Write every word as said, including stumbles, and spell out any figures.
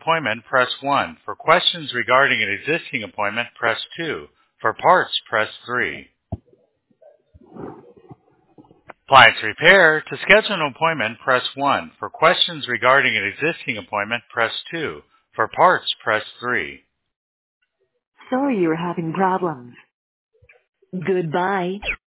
appointment, press one. For questions regarding an existing appointment, press two. For parts, press three. Appliance repair. To schedule an appointment, press one. For questions regarding an existing appointment, press two. For parts, press three. Sorry you're having problems. Goodbye.